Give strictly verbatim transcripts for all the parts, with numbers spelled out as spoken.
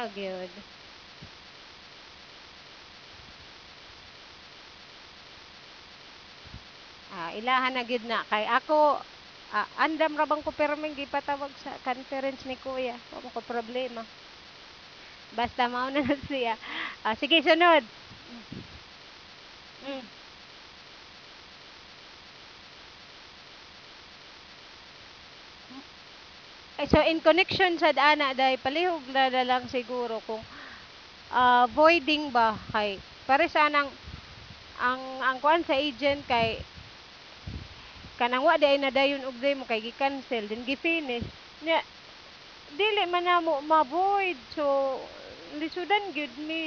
gyud. Ah, ilahan na gyud na kay ako ah, andam ra bang ko perming gipatawag sa conference ni Kuya. Wa mo ko problema. Basta mao na siya. Ah, sige sunod. Mm. Eh, so in connection sa ana day palihog na, na lang siguro kung ah, voiding ba kay pare sanang ang ang kuan sa agent kay kanang wa day na dayon og day mo kay gi-cancel din gi-finish. Nya dili man na mo ma-void. So lisudan gyud mi.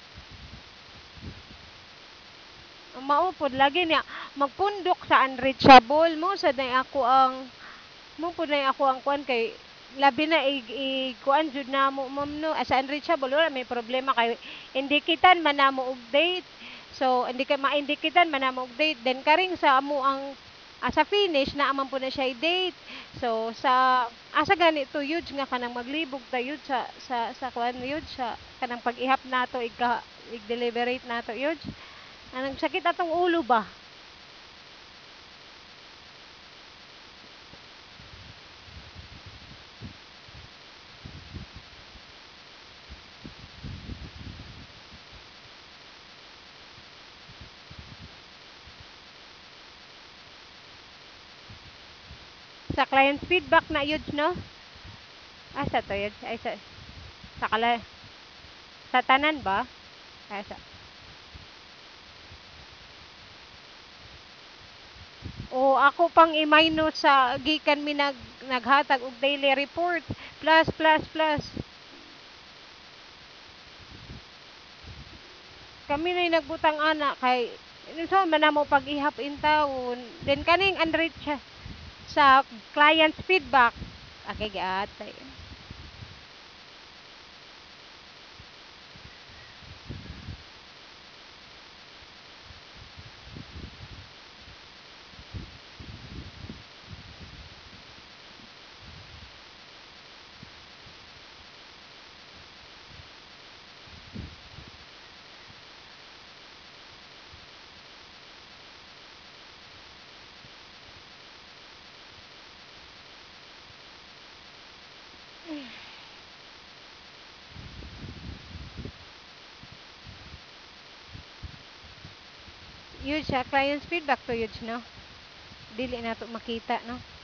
Maupod lagi niya magpundok sa unreachable mo sa day ako ang mo po na ako ang kuan kay labi na i, i kuan jud na mo ma'am no as unreachable wala may problema kay indikitan man na mo og date. So hindi ka ma-indikitan man na mo og date then karing sa amo ang ah, sa finish na aman po na siya i-date. So sa asa gani to yun nga kanang maglibog ta yun sa sa sa kuan yun sa kanang pag-ihap nato ika i-deliberate nato yun. Anong sakit atong ulo ba? Sa client's feedback na yun no? Asa to yun? Ay sa sa kala sa tanan ba? Asa? O ako pang imayno sa gikan mi nag naghatag og daily report plus plus plus kami na nagbutang ana kay so man na mo pag-ihap in taon then kaning unreach sa client's feedback okay giatay. Yun siya client's feedback to yun no. Dili na to makita no.